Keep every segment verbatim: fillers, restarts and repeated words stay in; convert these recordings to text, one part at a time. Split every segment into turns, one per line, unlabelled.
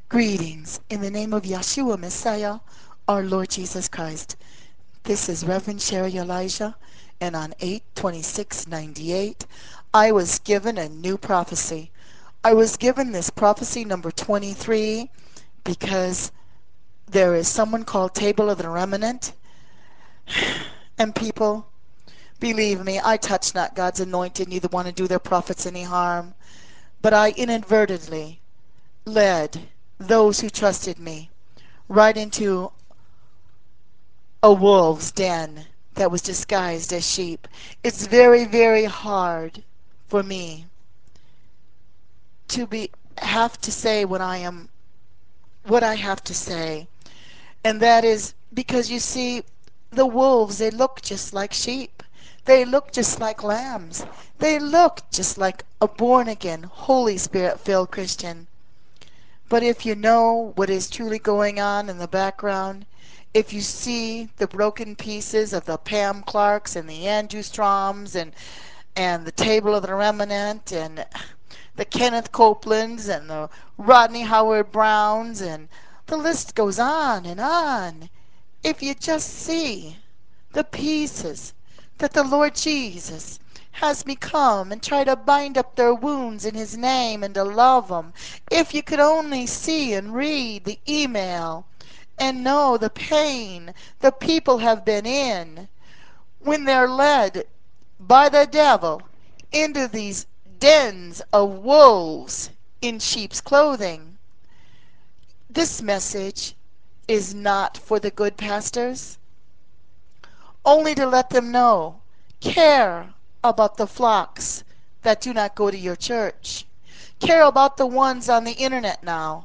Greetings in the name of Yeshua Messiah, our Lord Jesus Christ. This is Reverend Sherry Elijah, and on eight twenty-six ninety-eight, I was given a new prophecy. I was given this prophecy number twenty-three because there is someone called Table of the Remnant, and people, believe me, I touch not God's anointed, neither want to do their prophets any harm, but I inadvertently led those who trusted me right into a wolf's den that was disguised as sheep. It's very, very hard for me to be have to say what I am what I have to say. And that is because you see, the wolves, they look just like sheep. They look just like lambs. They look just like a born again, Holy Spirit filled Christian. But if you know what is truly going on in the background, if you see the broken pieces of the Pam Clarks and the Andrew Stroms and and the Table of the Remnant and the Kenneth Copelands and the Rodney Howard Browns and the list goes on and on. If you just see the pieces that the Lord Jesus has me come and try to bind up their wounds in his name and to love them. If you could only see and read the email and know the pain the people have been in when they're led by the devil into these dens of wolves in sheep's clothing. This message is not for the good pastors, only to let them know, care about the flocks that do not go to your church. Care about the ones on the internet now.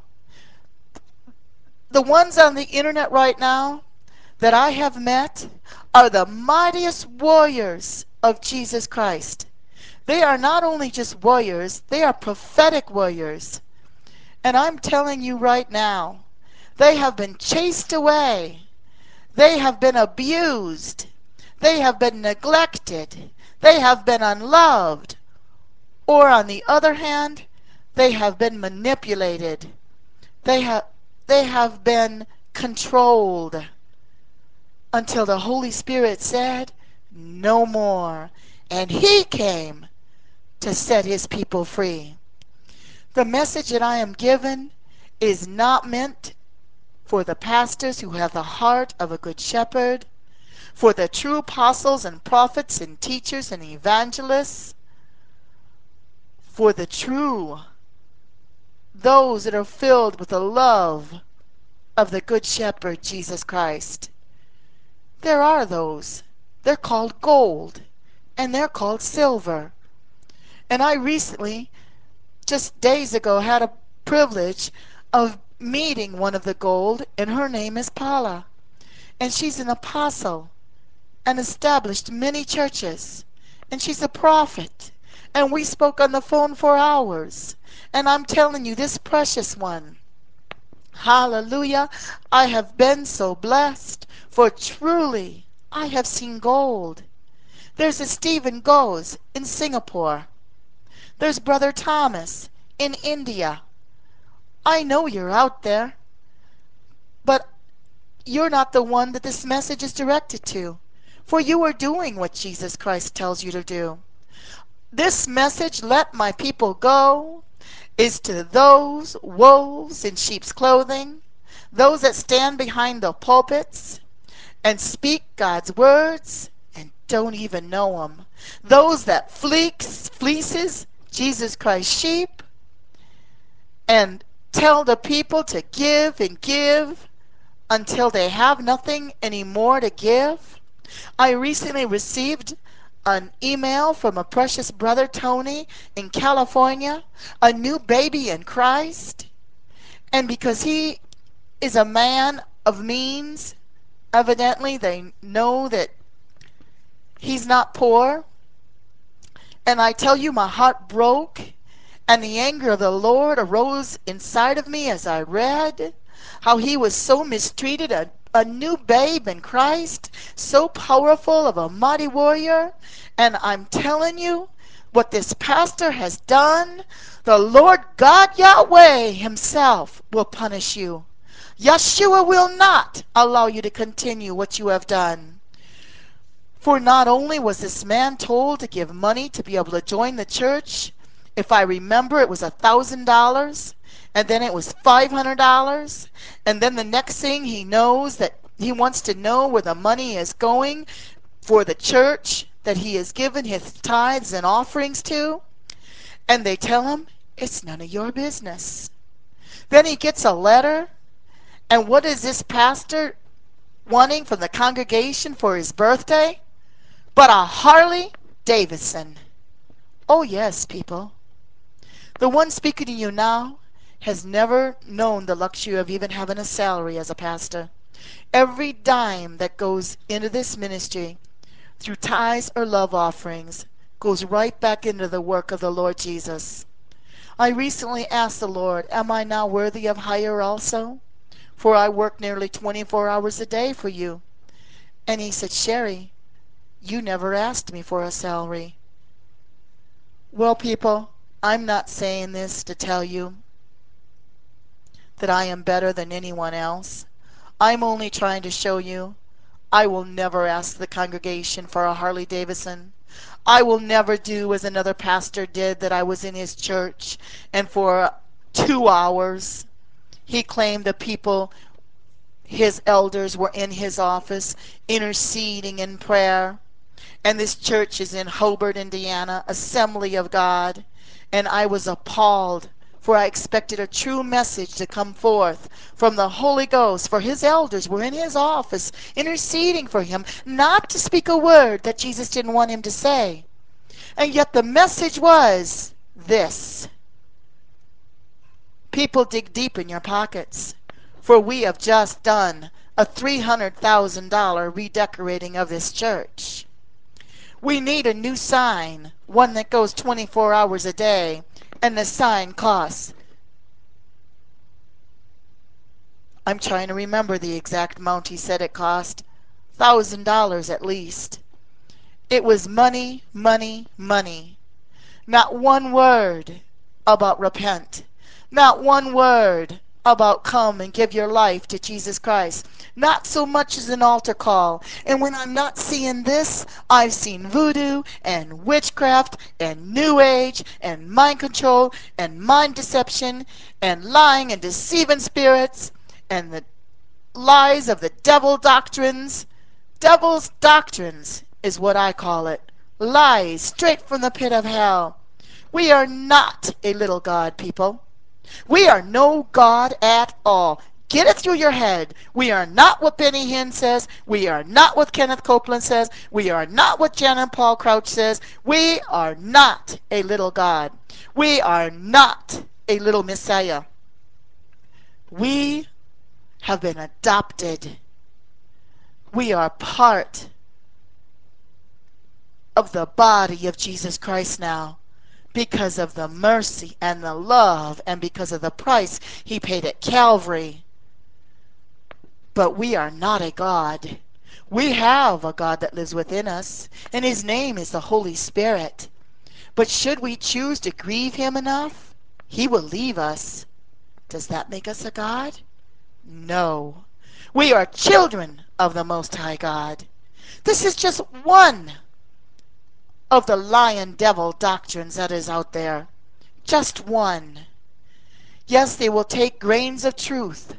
The ones on the internet right now that I have met are the mightiest warriors of Jesus Christ. They are not only just warriors, they are prophetic warriors. And I'm telling you right now, they have been chased away. They have been abused. They have been neglected. They have been unloved. Or on the other hand, they have been manipulated. They have they have been controlled until the Holy Spirit said, "No more." And he came to set his people free. The message that I am given is not meant for the pastors who have the heart of a good shepherd, for the true apostles and prophets and teachers and evangelists, for the true, those that are filled with the love of the good shepherd, Jesus Christ. There are those. They're called gold, and they're called silver. And I recently, just days ago, had a privilege of meeting one of the gold, and her name is Paula. And she's an apostle and established many churches. And she's a prophet. And we spoke on the phone for hours. And I'm telling you, this precious one, hallelujah, I have been so blessed, for truly I have seen gold. There's a Stephen Goes in Singapore. There's Brother Thomas in India. I know you're out there, but you're not the one that this message is directed to, for you are doing what Jesus Christ tells you to do. This message, "Let my people go," is to those wolves in sheep's clothing, those that stand behind the pulpits and speak God's words and don't even know them, those that fleece, fleeces Jesus Christ's sheep and tell the people to give and give until they have nothing anymore to give. I recently received an email from a precious brother, Tony, in California, a new baby in Christ. And because he is a man of means, evidently they know that he's not poor. And I tell you, my heart broke, and the anger of the Lord arose inside of me as I read how he was so mistreated, a, a new babe in Christ, so powerful of a mighty warrior. And I'm telling you, what this pastor has done, the Lord God Yahweh himself will punish you. Yeshua will not allow you to continue what you have done. For not only was this man told to give money to be able to join the church, if I remember, it was a thousand dollars, and then it was five hundred dollars, and then the next thing he knows that he wants to know where the money is going for the church that he has given his tithes and offerings to, and they tell him it's none of your business. Then he gets a letter, and what is this pastor wanting from the congregation for his birthday? But a Harley Davidson. Oh, yes, people. The one speaking to you now has never known the luxury of even having a salary as a pastor. Every dime that goes into this ministry through tithes or love offerings goes right back into the work of the Lord Jesus. I recently asked the Lord, am I now worthy of hire also? For I work nearly twenty-four hours a day for you. And he said, Sherry, you never asked me for a salary. Well, people, I'm not saying this to tell you that I am better than anyone else. I'm only trying to show you I will never ask the congregation for a Harley Davidson. I will never do as another pastor did, that I was in his church and for two hours he claimed the people, his elders, were in his office interceding in prayer. And this church is in Hobart, Indiana, Assembly of God. And I was appalled, for I expected a true message to come forth from the Holy Ghost, for his elders were in his office interceding for him, not to speak a word that Jesus didn't want him to say. And yet the message was this: people, dig deep in your pockets, for we have just done a three hundred thousand dollars redecorating of this church. We need a new sign, one that goes twenty-four hours a day, and the sign costs, I'm trying to remember the exact amount he said it cost, one thousand dollars at least. It was money, money, money. Not one word about repent. Not one word about come and give your life to Jesus Christ. Not so much as an altar call. And when I'm not seeing this, I've seen voodoo and witchcraft and new age and mind control and mind deception and lying and deceiving spirits and the lies of the devil doctrines. Devil's doctrines is what I call it. Lies straight from the pit of hell. We are not a little God, people. We are no God at all. Get it through your head. We are not what Benny Hinn says. We are not what Kenneth Copeland says. We are not what Jan Paul Crouch says. We are not a little God. We are not a little Messiah. We have been adopted. We are part of the body of Jesus Christ now, because of the mercy and the love and because of the price he paid at Calvary. But we are not a God. We have a God that lives within us, and his name is the Holy Spirit. But should we choose to grieve him enough, he will leave us. Does that make us a God? No. We are children of the Most High God. This is just one of the lion devil doctrines that is out there. Just one. Yes, they will take grains of truth,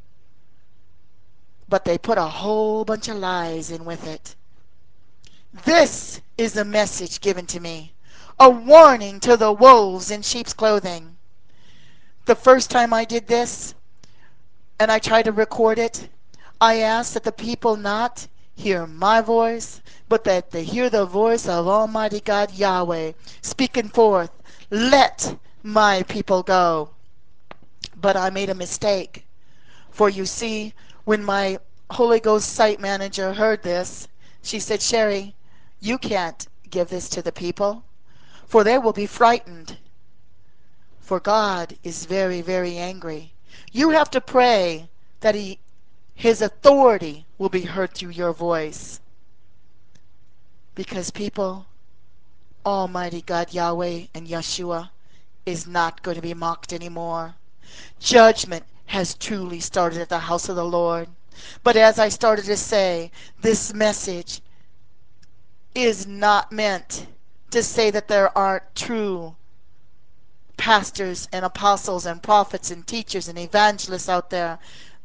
but they put a whole bunch of lies in with it. This is the message given to me. A warning to the wolves in sheep's clothing. The first time I did this, and I tried to record it, I asked that the people not hear my voice, but that they hear the voice of Almighty God Yahweh speaking forth, let my people go. But I made a mistake. For you see, when my Holy Ghost site manager heard this, she said, Sherry, you can't give this to the people, for they will be frightened. For God is very, very angry. You have to pray that he, his authority will be heard through your voice. Because people, Almighty God Yahweh and Yeshua is not going to be mocked anymore. Judgment has truly started at the house of the Lord. But as I started to say, this message is not meant to say that there aren't true pastors and apostles and prophets and teachers and evangelists out there.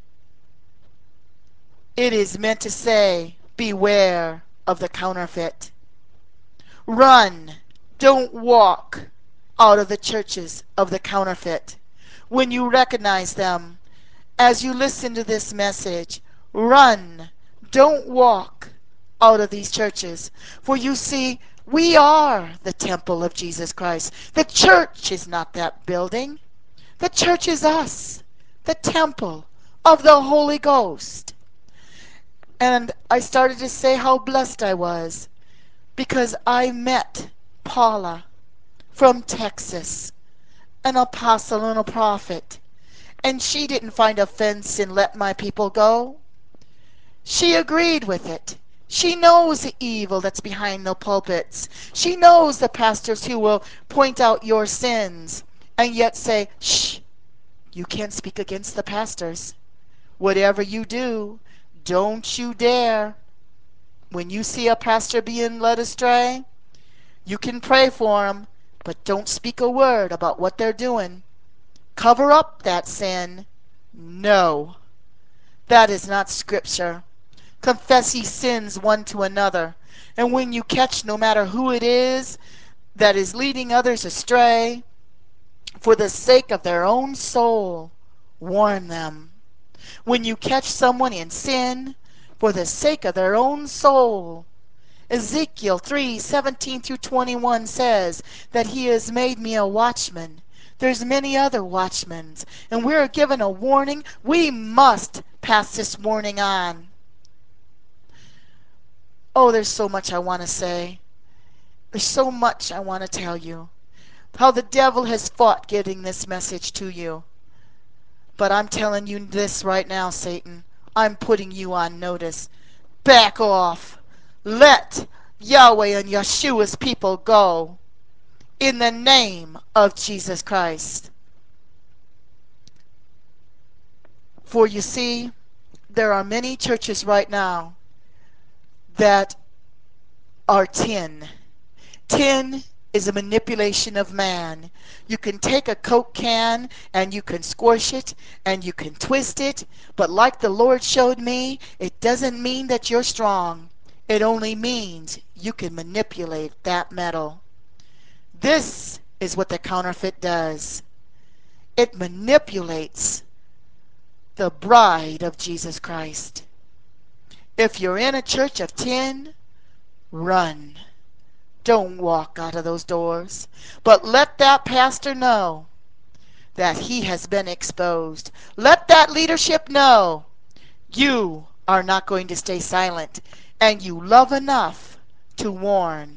It is meant to say, beware of the counterfeit. Run, don't walk out of the churches of the counterfeit. When you recognize them, as you listen to this message, run, don't walk out of these churches. For you see, we are the temple of Jesus Christ. The church is not that building. The church is us, the temple of the Holy Ghost. And I started to say how blessed I was because I met Paula from Texas, an apostle and a prophet. And she didn't find offense in let my people go. She agreed with it. She knows the evil that's behind the pulpits. She knows the pastors who will point out your sins and yet say, shh, you can't speak against the pastors. Whatever you do, don't you dare. When you see a pastor being led astray, you can pray for him, but don't speak a word about what they're doing. Cover up that sin. No, that is not scripture. Confess ye sins one to another. And when you catch no matter who it is that is leading others astray, for the sake of their own soul, warn them. When you catch someone in sin, for the sake of their own soul, Ezekiel three seventeen through twenty-one says that he has made me a watchman. There's many other watchmen, and we're given a warning. We must pass this warning on. Oh, there's so much I want to say. There's so much I want to tell you. How the devil has fought getting this message to you. But I'm telling you this right now, Satan. I'm putting you on notice. Back off. Let Yahweh and Yeshua's people go. In the name of Jesus Christ. For you see, there are many churches right now that are tin. Tin is a manipulation of man. You can take a Coke can and you can squish it and you can twist it, but like the Lord showed me, it doesn't mean that you're strong. It only means you can manipulate that metal. This is what the counterfeit does. It manipulates the bride of Jesus Christ. If you're in a church of tin, run. Don't walk out of those doors. But let that pastor know that he has been exposed. Let that leadership know you are not going to stay silent and you love enough to warn.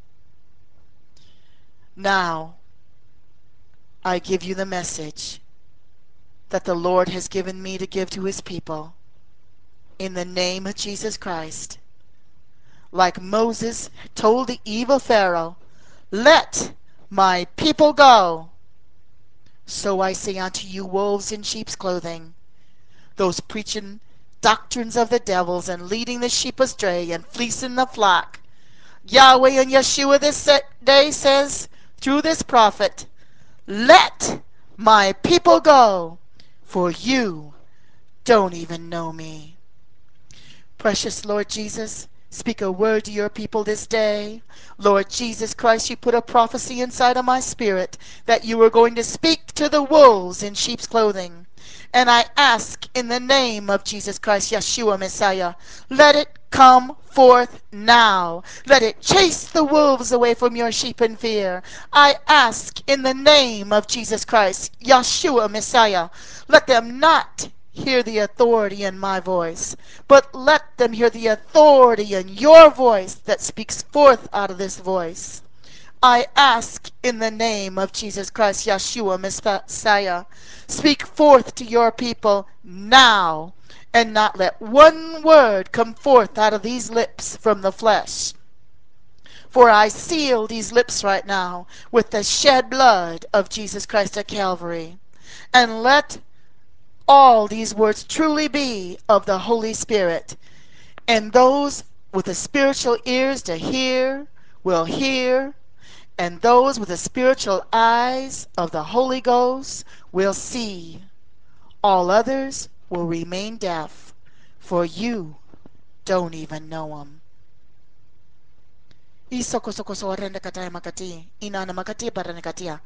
Now, I give you the message that the Lord has given me to give to his people in the name of Jesus Christ. Like Moses told the evil Pharaoh, let my people go. So I say unto you, wolves in sheep's clothing, those preaching doctrines of the devils and leading the sheep astray and fleecing the flock. Yahweh and Yeshua this day says, through this prophet, let my people go, for you don't even know me. Precious Lord Jesus, speak a word to your people this day. Lord Jesus Christ, you put a prophecy inside of my spirit that you were going to speak to the wolves in sheep's clothing. And I ask in the name of Jesus Christ, Yeshua Messiah, let it come forth now. Let it chase the wolves away from your sheep in fear. I ask in the name of Jesus Christ, Yeshua Messiah, let them not hear the authority in my voice, but let them hear the authority in your voice that speaks forth out of this voice. I ask in the name of Jesus Christ, Yeshua Messiah, speak forth to your people now, and not let one word come forth out of these lips from the flesh. For I seal these lips right now with the shed blood of Jesus Christ at Calvary. And let all these words truly be of the Holy Spirit. And those with the spiritual ears to hear will hear, and those with the spiritual eyes of the Holy Ghost will see. All others will remain deaf, for you don't even know them. Isoko soko so renda kataya makati, inana makati barana katia,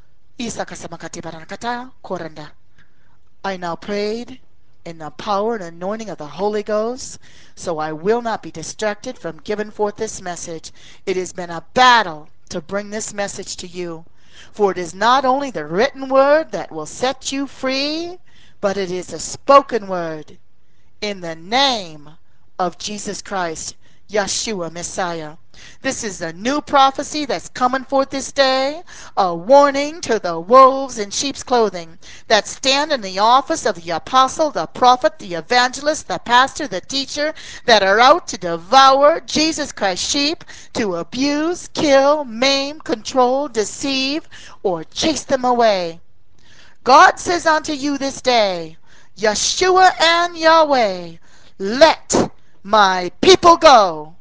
isa kasa makati barana kata korenda. I now prayed in the power and anointing of the Holy Ghost, so I will not be distracted from giving forth this message. It has been a battle to bring this message to you, for it is not only the written word that will set you free, but it is the spoken word in the name of Jesus Christ, Yeshua Messiah. This is a new prophecy that's coming forth this day, a warning to the wolves in sheep's clothing that stand in the office of the apostle, the prophet, the evangelist, the pastor, the teacher, that are out to devour Jesus Christ's sheep, to abuse, kill, maim, control, deceive, or chase them away. God says unto you this day, Yeshua and Yahweh, let my people go.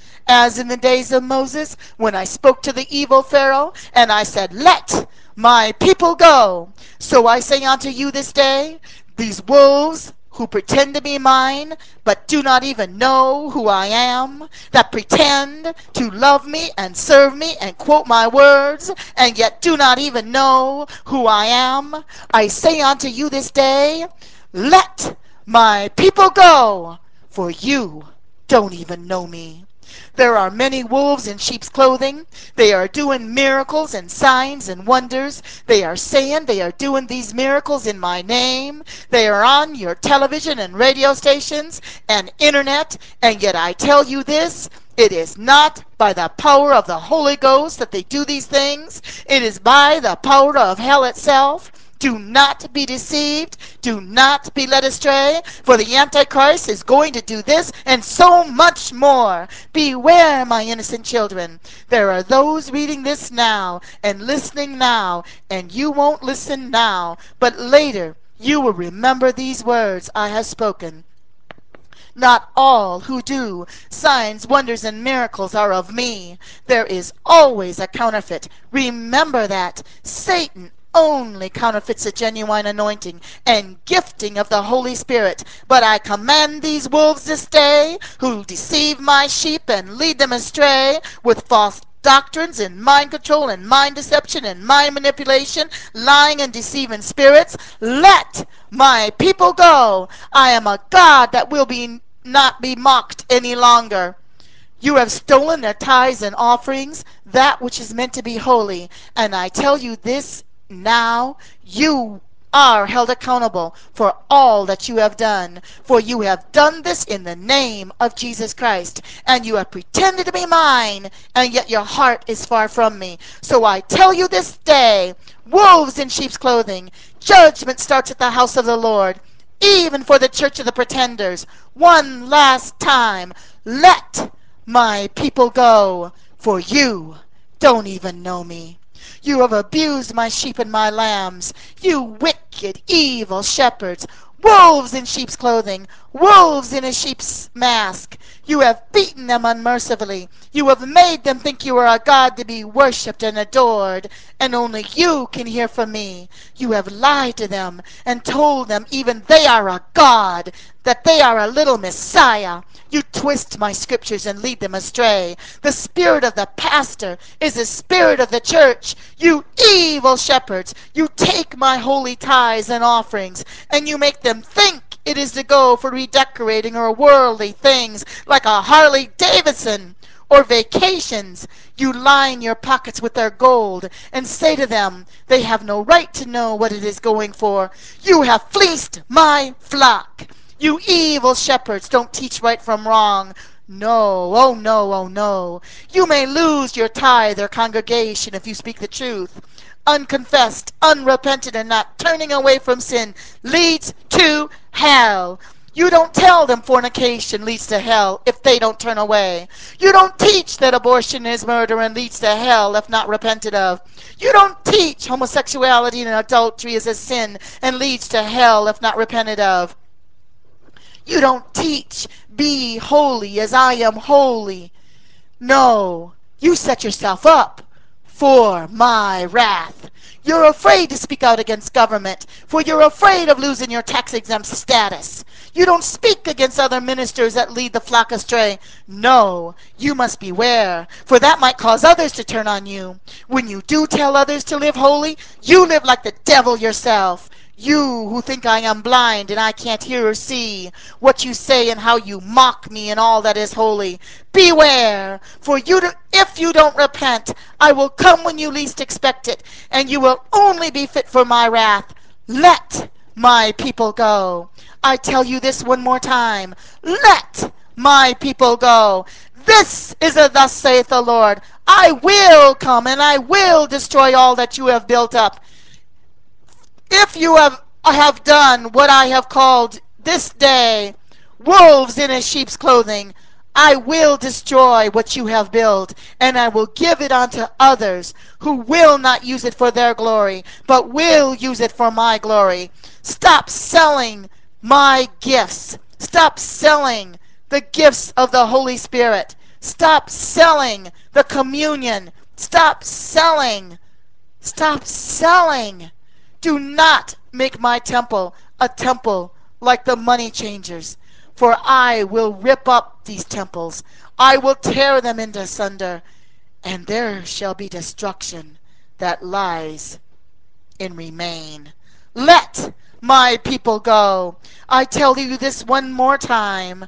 As in the days of Moses, when I spoke to the evil Pharaoh, and I said, let my people go. So I say unto you this day, these wolves who pretend to be mine, but do not even know who I am, that pretend to love me and serve me and quote my words, and yet do not even know who I am, I say unto you this day, let my people go, for you don't even know me. There are many wolves in sheep's clothing. They are doing miracles and signs and wonders. They are saying they are doing these miracles in my name. They are on your television and radio stations and internet. And yet I tell you this, it is not by the power of the Holy Ghost that they do these things. It is by the power of hell itself. Do not be deceived. Do not be led astray, for the Antichrist is going to do this and so much more. Beware, my innocent children. There are those reading this now and listening now, and you won't listen now, but later you will remember these words I have spoken. Not all who do signs, wonders, and miracles are of me. There is always a counterfeit. Remember that. Satan only counterfeits a genuine anointing and gifting of the Holy Spirit. But I command these wolves this day who deceive my sheep and lead them astray with false doctrines and mind control and mind deception and mind manipulation, lying and deceiving spirits. Let my people go. I am a God that will be not be mocked any longer. You have stolen their tithes and offerings, that which is meant to be holy. And I tell you this now, you are held accountable for all that you have done. For you have done this in the name of Jesus Christ. And you have pretended to be mine, and yet your heart is far from me. So I tell you this day, wolves in sheep's clothing, judgment starts at the house of the Lord, even for the church of the pretenders. One last time, let my people go, for you don't even know me. You have abused my sheep and my lambs, you wicked, evil shepherds, wolves in sheep's clothing, wolves in a sheep's mask. You have beaten them unmercifully. You have made them think you are a God to be worshipped and adored, and only you can hear from me. You have lied to them and told them even they are a God, that they are a little Messiah. You twist my scriptures and lead them astray. The spirit of the pastor is the spirit of the church. You evil shepherds, you take my holy tithes and offerings, and you make them think it is to go for redecorating or worldly things like a Harley Davidson or vacations. You line your pockets with their gold and say to them they have no right to know what it is going for. You have fleeced my flock. You evil shepherds don't teach right from wrong. No, oh no, oh no. You may lose your tithe or congregation if you speak the truth. Unconfessed, unrepentant, and not turning away from sin leads to hell. You don't tell them fornication leads to hell if they don't turn away. You don't teach that abortion is murder and leads to hell if not repented of. You don't teach homosexuality and adultery is a sin and leads to hell if not repented of. You don't teach be holy as I am holy. No, you set yourself up for my wrath. You're afraid to speak out against government, for you're afraid of losing your tax exempt status. You don't speak against other ministers that lead the flock astray. No, you must beware, for that might cause others to turn on you. When you do tell others to live holy, you live like the devil yourself. You who think I am blind and I can't hear or see what you say and how you mock me and all that is holy. Beware, for you do, if you don't repent, I will come when you least expect it, and you will only be fit for my wrath. Let my people go. I tell you this one more time. Let my people go. This is a thus saith the Lord. I will come and I will destroy all that you have built up. If you have, have done what I have called this day wolves in a sheep's clothing, I will destroy what you have built, and I will give it unto others who will not use it for their glory, but will use it for my glory. Stop selling my gifts. Stop selling the gifts of the Holy Spirit. Stop selling the communion. Stop selling. Stop selling. Do not make my temple a temple like the money changers, for I will rip up these temples. I will tear them into sunder, and there shall be destruction that lies in remain. Let my people go. I tell you this one more time.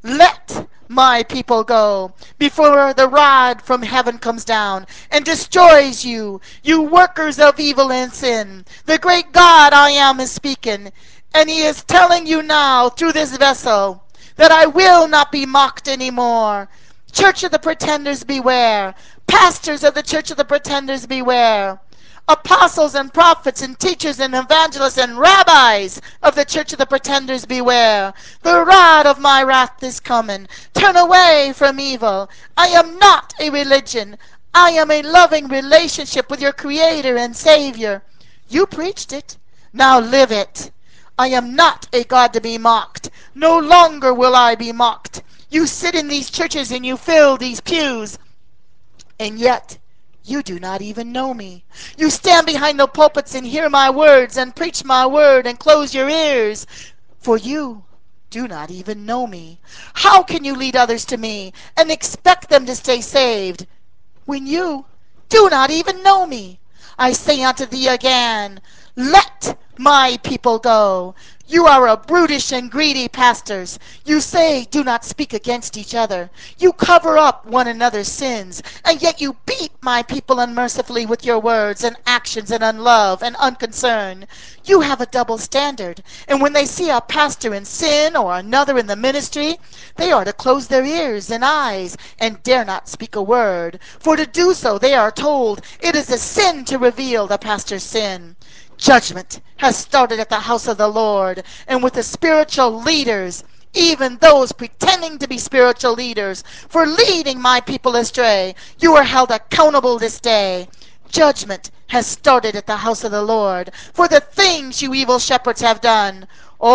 Let my people go before the rod from heaven comes down and destroys you, you workers of evil and sin. The great God I am is speaking, and he is telling you now through this vessel that I will not be mocked anymore. Church of the Pretenders, beware. Pastors of the Church of the Pretenders, beware. Apostles and prophets and teachers and evangelists and rabbis of the Church of the Pretenders, beware. The rod of my wrath is coming. Turn away from evil. I am not a religion. I am a loving relationship with your Creator and Savior. You preached it. Now live it. I am not a God to be mocked. No longer will I be mocked. You sit in these churches and you fill these pews, and yet you do not even know me. You stand behind the pulpits and hear my words and preach my word and close your ears, for you do not even know me. How can you lead others to me and expect them to stay saved when you do not even know me? I say unto thee again, let my people go. You are a brutish and greedy pastors. You say, do not speak against each other. You cover up one another's sins, and yet you beat my people unmercifully with your words and actions and unlove and unconcern. You have a double standard, and when they see a pastor in sin or another in the ministry, they are to close their ears and eyes and dare not speak a word. For to do so, they are told, it is a sin to reveal the pastor's sin. Judgment has started at the house of the Lord and with the spiritual leaders, even those pretending to be spiritual leaders, for leading my people astray. You are held accountable this day. Judgment has started at the house of the Lord for the things you evil shepherds have done.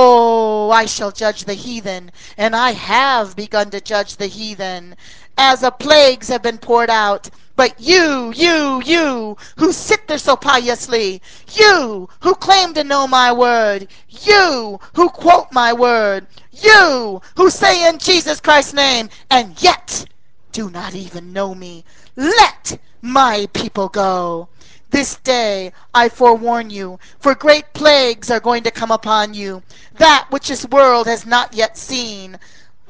Oh, I shall judge the heathen, and I have begun to judge the heathen, as the plagues have been poured out. But you, you, you, who sit there so piously, you who claim to know my word, you who quote my word, you who say in Jesus Christ's name, and yet do not even know me, let my people go. This day I forewarn you, for great plagues are going to come upon you, that which this world has not yet seen,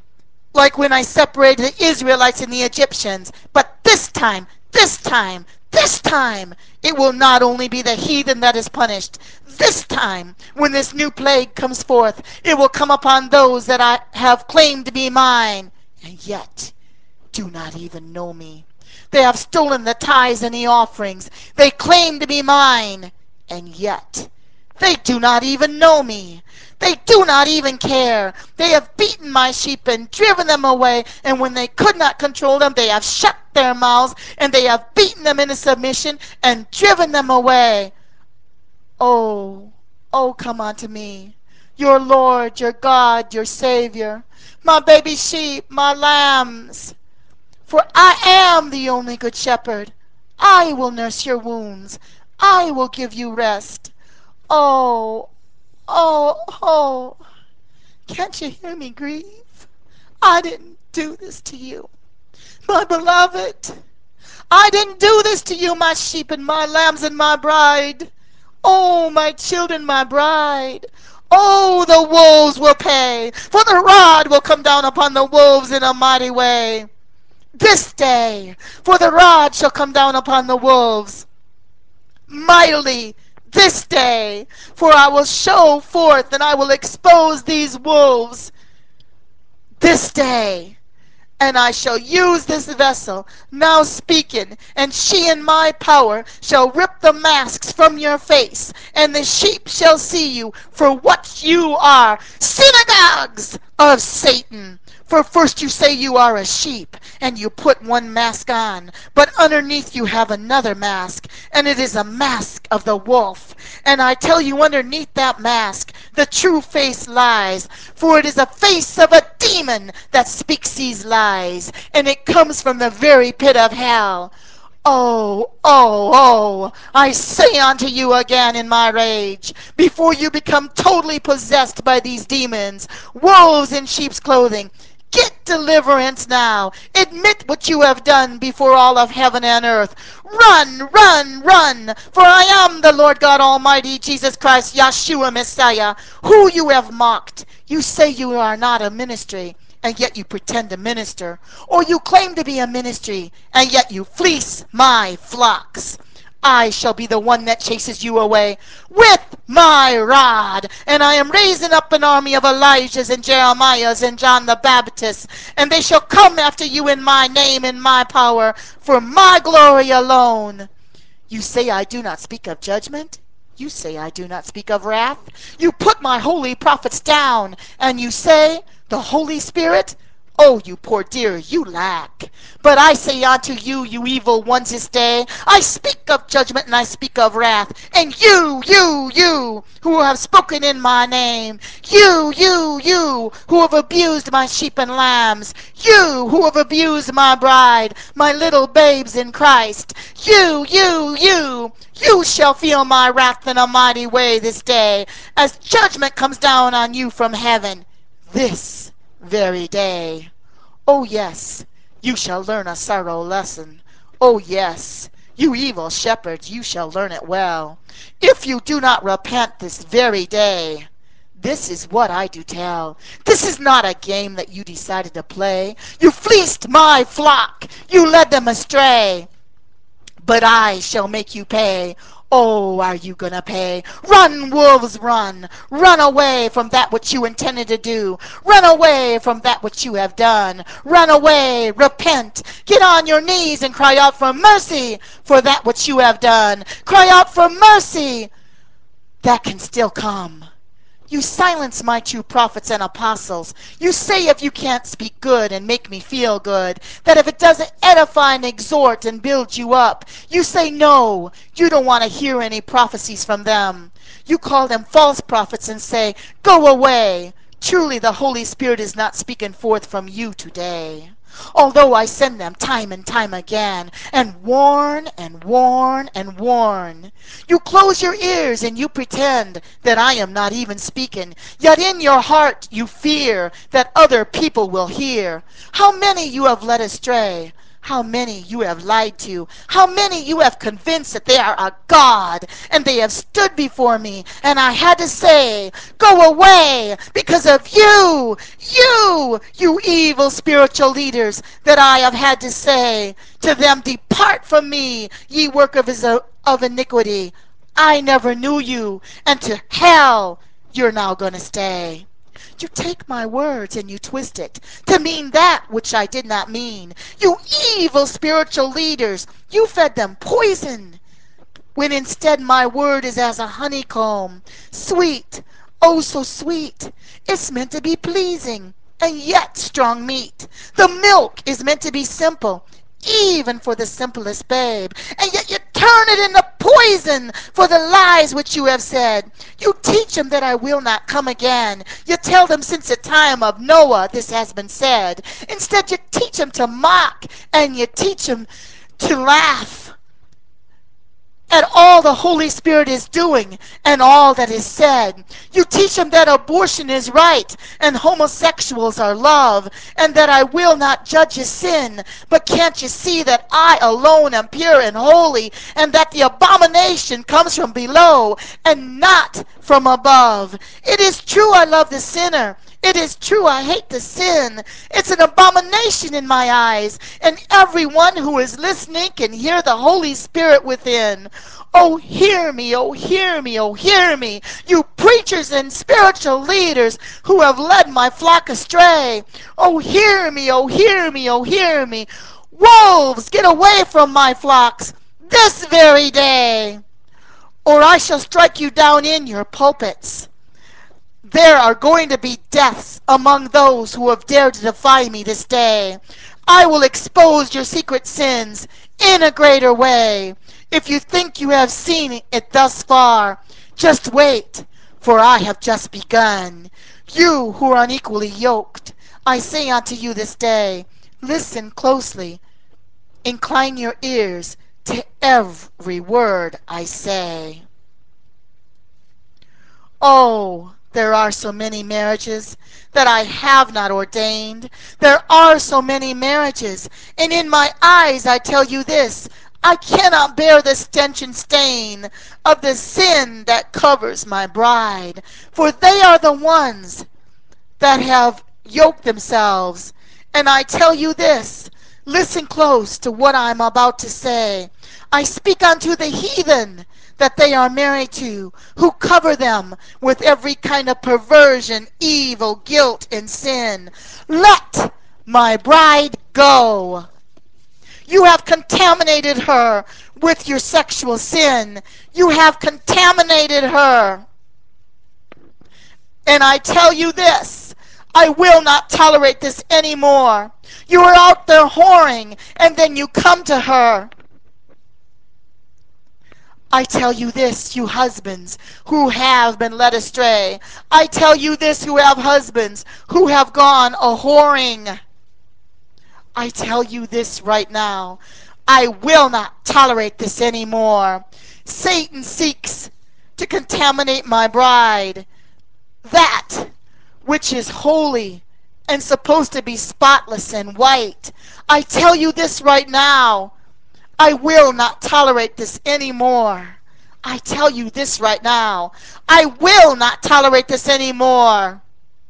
like when I separated the Israelites and the Egyptians. But this time, this time, this time, it will not only be the heathen that is punished. This time, when this new plague comes forth, it will come upon those that I have claimed to be mine, and yet do not even know me. They have stolen the tithes and the offerings. They claim to be mine, and yet They do not even know me. They do not even care. They have beaten my sheep and driven them away, and when they could not control them, they have shut their mouths, and they have beaten them into submission and driven them away. Oh, oh, come unto me, your Lord, your God, your Savior, my baby sheep, my lambs. For I am the only good shepherd. I will nurse your wounds. I will give you rest. Oh, oh, oh. Can't you hear me grieve? I didn't do this to you, my beloved. I didn't do this to you, my sheep and my lambs and my bride. Oh, my children, my bride. Oh, the wolves will pay, for the rod will come down upon the wolves in a mighty way. This day, for the rod shall come down upon the wolves mightily this day, for I will show forth and I will expose these wolves this day. And I shall use this vessel, now speaking, and she in my power shall rip the masks from your face, and the sheep shall see you for what you are, synagogues of Satan. For first you say you are a sheep, and you put one mask on, but underneath you have another mask, and it is a mask of the wolf. And I tell you, underneath that mask, the true face lies, for it is a face of a demon that speaks these lies, and it comes from the very pit of hell. Oh, oh, oh, I say unto you again in my rage, before you become totally possessed by these demons, wolves in sheep's clothing, get deliverance now. Admit what you have done before all of heaven and earth. Run, run, run, for I am the Lord God Almighty, Jesus Christ, Yeshua Messiah, who you have mocked. You say you are not a ministry, and yet you pretend to minister. Or you claim to be a ministry, and yet you fleece my flocks. I shall be the one that chases you away with my rod. And I am raising up an army of Elijahs and Jeremiahs and John the Baptist, and they shall come after you in my name and my power, for my glory alone. You say I do not speak of judgment? You say I do not speak of wrath? You put my holy prophets down, and you say, the Holy Spirit? Oh, you poor dear, you lack. But I say unto you, you evil ones, this day, I speak of judgment and I speak of wrath. And you, you, you, who have spoken in my name, you, you, you, who have abused my sheep and lambs, you, who have abused my bride, my little babes in Christ, you, you, you, you shall feel my wrath in a mighty way this day, as judgment comes down on you from heaven this very day. Oh, yes, you shall learn a sorrow lesson. Oh, yes, you evil shepherds, you shall learn it well. If you do not repent this very day, this is what I do tell. This is not a game that you decided to play. You fleeced my flock. You led them astray, but I shall make you pay. Oh, are you gonna pay? Run, wolves, run. Run away from that which you intended to do. Run away from that which you have done. Run away, repent. Get on your knees and cry out for mercy for that which you have done. Cry out for mercy. That can still come. You silence my true prophets and apostles. You say if you can't speak good and make me feel good, that if it doesn't edify and exhort and build you up, you say no, you don't want to hear any prophecies from them. You call them false prophets and say, go away. Truly the Holy Spirit is not speaking forth from you today. Although I send them time and time again, and warn and warn and warn. You close your ears and you pretend that I am not even speaking, yet in your heart you fear that other people will hear. How many you have led astray, how many you have lied to, how many you have convinced that they are a god, and they have stood before me, and I had to say, go away, because of you, you, you evil spiritual leaders, that I have had to say to them, depart from me, ye work of, of iniquity. I never knew you, and to hell you're now going to stay. You take my words and you twist it to mean that which I did not mean. You evil spiritual leaders, you fed them poison. when instead my word is as a honeycomb, sweet, oh so sweet. It's meant to be pleasing, and yet strong meat. The milk is meant to be simple, even for the simplest babe, and yet you turn it into poison for the lies which you have said. You teach them that I will not come again. You tell them since the time of Noah this has been said. Instead, you teach them to mock, and you teach them to laugh at all the Holy Spirit is doing and all that is said. You teach them that abortion is right and homosexuals are love, and that I will not judge his sin. But can't you see that I alone am pure and holy, and that the abomination comes from below and not from above? It is true I love the sinner. It is true I hate the sin. It's an abomination in my eyes, and everyone who is listening can hear the Holy Spirit within. Oh, hear me, oh, hear me, oh, hear me, you preachers and spiritual leaders who have led my flock astray. Oh, hear me, oh, hear me, oh, hear me. Wolves, get away from my flocks this very day, or I shall strike you down in your pulpits. There are going to be deaths among those who have dared to defy me this day. I will expose your secret sins in a greater way. If you think you have seen it thus far, just wait, for I have just begun. You who are unequally yoked, I say unto you this day, listen closely, incline your ears to every word I say. Oh, there are so many marriages that I have not ordained. There are so many marriages, and in my eyes I tell you this, I cannot bear the stench and stain of the sin that covers my bride, for they are the ones that have yoked themselves. And I tell you this, listen close to what I'm about to say. I speak unto the heathen that they are married to, who cover them with every kind of perversion, evil, guilt, and sin. Let my bride go. You have contaminated her with your sexual sin. You have contaminated her. And I tell you this, I will not tolerate this anymore. You are out there whoring, and then you come to her. I tell you this, you husbands who have been led astray. I tell you this, who have husbands who have gone a whoring. I tell you this right now. I will not tolerate this anymore. Satan seeks to contaminate my bride. That which is holy and supposed to be spotless and white. I tell you this right now. I will not tolerate this anymore. I tell you this right now. I will not tolerate this anymore.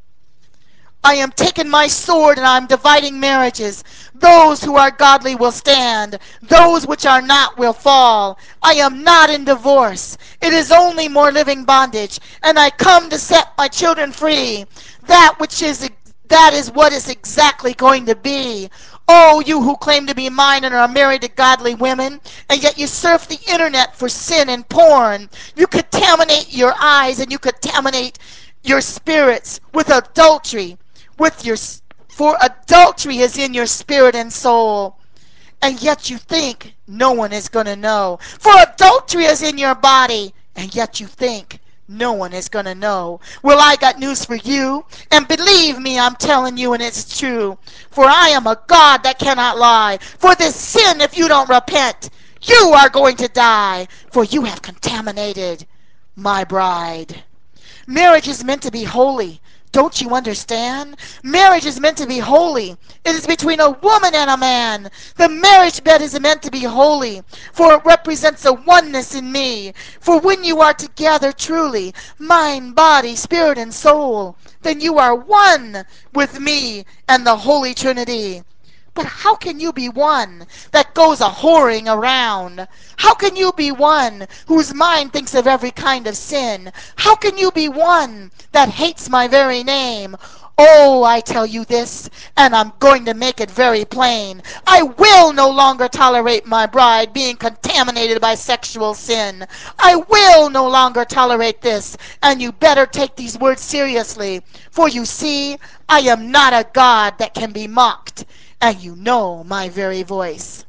I am taking my sword and I am dividing marriages. Those who are godly will stand. Those which are not will fall. I am not in divorce. It is only more living bondage. And I come to set my children free. That which is that is what is exactly going to be. Oh, you who claim to be mine and are married to godly women, and yet you surf the internet for sin and porn. You contaminate your eyes and you contaminate your spirits with adultery. With your for adultery is in your spirit and soul, and yet you think no one is going to know. For adultery is in your body, and yet you think no one is going to know. Well, I got news for you, and believe me, I'm telling you, and it's true. For I am a God that cannot lie. For this sin, if you don't repent, you are going to die, for you have contaminated my bride. Marriage is meant to be holy. Don't you understand? Marriage is meant to be holy. It is between a woman and a man. The marriage bed is meant to be holy, for it represents a oneness in me. For when you are together truly, mind, body, spirit, and soul, then you are one with me and the Holy Trinity. But how can you be one that goes a whoring around? How can you be one whose mind thinks of every kind of sin? How can you be one that hates my very name? Oh, I tell you this, and I'm going to make it very plain. I will no longer tolerate my bride being contaminated by sexual sin. I will no longer tolerate this, and you better take these words seriously. For you see, I am not a God that can be mocked, and you know my very voice.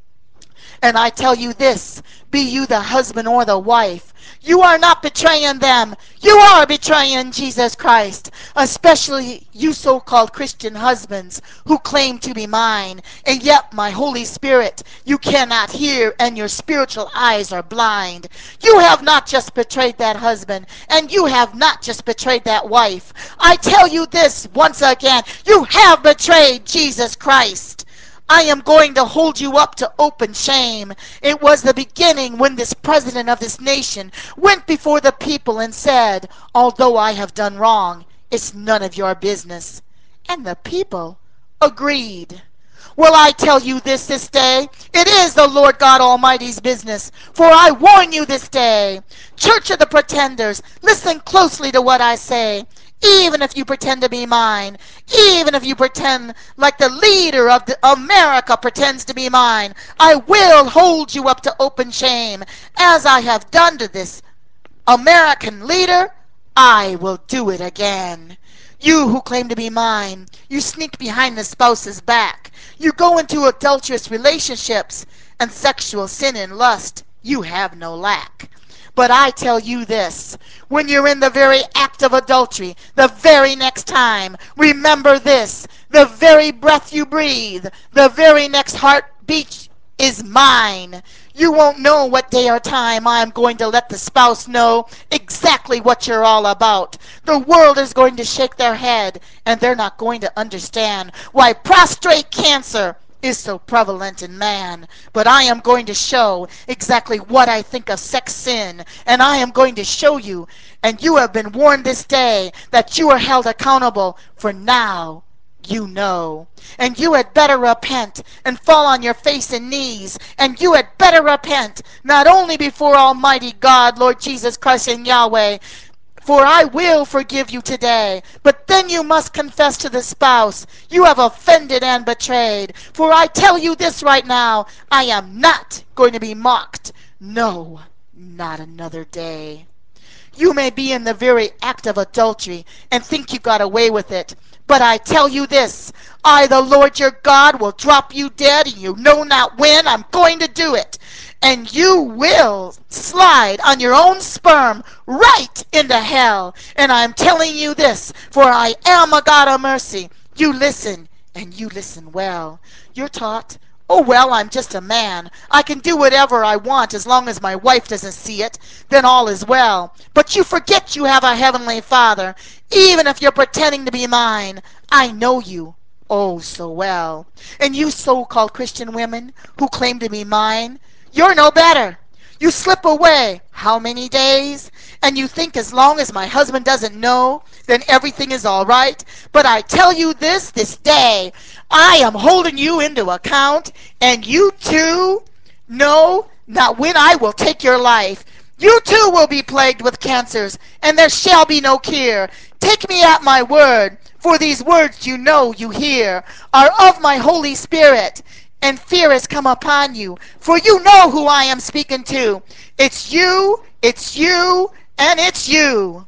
And I tell you this, be you the husband or the wife, you are not betraying them. You are betraying Jesus Christ. Especially you so-called Christian husbands who claim to be mine. And yet my Holy Spirit you cannot hear, and your spiritual eyes are blind. You have not just betrayed that husband, and you have not just betrayed that wife. I tell you this once again, you have betrayed Jesus Christ. I am going to hold you up to open shame. It was the beginning when this president of this nation went before the people and said, although I have done wrong, it's none of your business. And the people agreed. Well, I tell you this this day, it is the Lord God Almighty's business. For I warn you this day, Church of the Pretenders, listen closely to what I say. Even if you pretend to be mine, even if you pretend like the leader of the America pretends to be mine, I will hold you up to open shame, as I have done to this American leader. I will do it again. You who claim to be mine, you sneak behind the spouse's back. You go into adulterous relationships and sexual sin and lust. You have no lack. But I tell you this, when you're in the very act of adultery, the very next time, remember this, the very breath you breathe, the very next heartbeat is mine. You won't know what day or time I'm going to let the spouse know exactly what you're all about. The world is going to shake their head, and they're not going to understand why prostate cancer is so prevalent in man. But I am going to show exactly what I think of sex sin, and I am going to show you, and you have been warned this day that you are held accountable, for now you know. And you had better repent and fall on your face and knees. And you had better repent, not only before Almighty God, Lord Jesus Christ and Yahweh, for I will forgive you today. But then you must confess to the spouse you have offended and betrayed. For I tell you this right now, I am not going to be mocked. No, not another day. You may be in the very act of adultery and think you got away with it. But I tell you this, I, the Lord your God, will drop you dead, and you know not when I'm going to do it. And you will slide on your own sperm right into hell. And I'm telling you this, for I am a God of mercy. You listen, and you listen well. You're taught, oh, well, I'm just a man. I can do whatever I want as long as my wife doesn't see it. Then all is well. But you forget you have a heavenly Father. Even if you're pretending to be mine, I know you oh so well. And you so-called Christian women who claim to be mine, you're no better. You slip away how many days? And you think as long as my husband doesn't know, then everything is all right. But I tell you this, this day, I am holding you into account, and you too know not when I will take your life. You too will be plagued with cancers, and there shall be no cure. Take me at my word, for these words you know you hear are of my Holy Spirit, and fear has come upon you, for you know who I am speaking to. It's you, it's you, and it's you.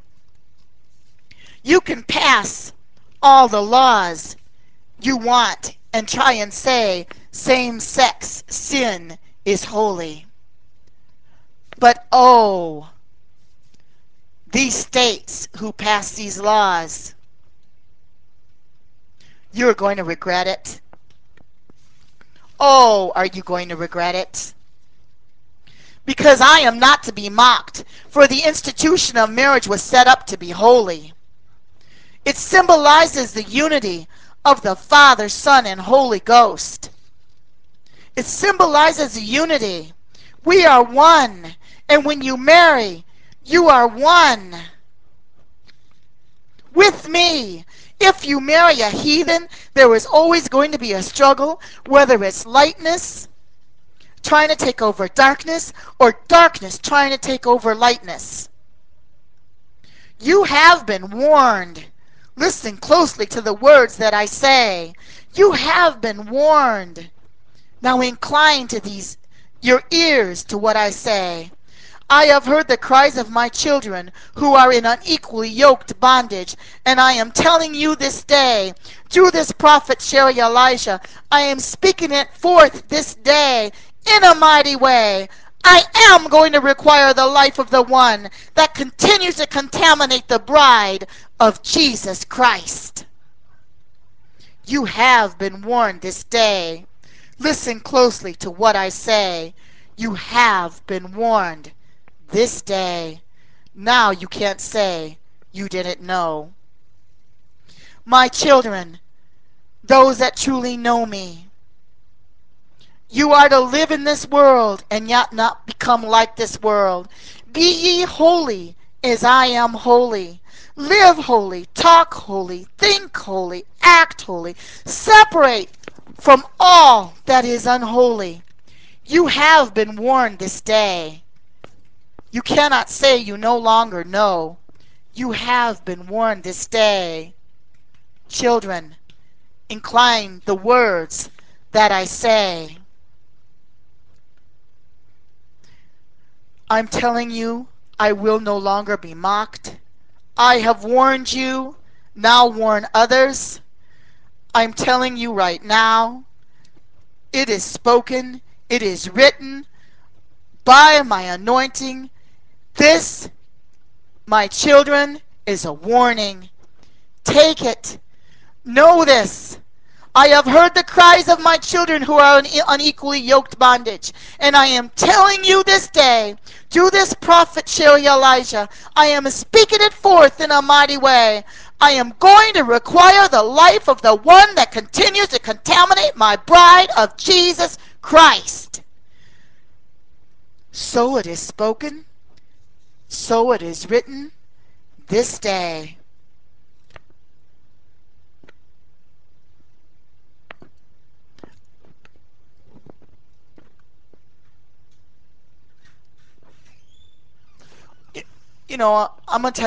You can pass all the laws you want and try and say same-sex sin is holy. But oh, these states who pass these laws, you're going to regret it. Oh, are you going to regret it? Because I am not to be mocked, for the institution of marriage was set up to be holy. It symbolizes the unity of the Father, Son, and Holy Ghost. It symbolizes the unity. We are one. And when you marry, you are one with me. If you marry a heathen, there is always going to be a struggle, whether it's lightness trying to take over darkness or darkness trying to take over lightness. You have been warned. Listen closely to the words that I say. You have been warned. Now incline to these your ears to what I say. I have heard the cries of my children who are in unequally yoked bondage, and I am telling you this day, through this prophet Sherry Elisha, I am speaking it forth this day in a mighty way. I am going to require the life of the one that continues to contaminate the bride of Jesus Christ. You have been warned this day. Listen closely to what I say. You have been warned this day. Now you can't say you didn't know. My children, those that truly know me, you are to live in this world and yet not become like this world. Be ye holy as I am holy. Live holy, talk holy, think holy, act holy. Separate from all that is unholy. You have been warned this day. You cannot say you no longer know. You have been warned this day. Children, incline the words that I say. I'm telling you, I will no longer be mocked. I have warned you, now warn others. I'm telling you right now, it is spoken, it is written by my anointing. This, my children, is a warning. Take it. Know this. I have heard the cries of my children who are in unequally yoked bondage. And I am telling you this day, through this prophet Sherry Elijah, I am speaking it forth in a mighty way. I am going to require the life of the one that continues to contaminate my bride of Jesus Christ. So it is spoken, so it is written this day. You know, I'm going to tell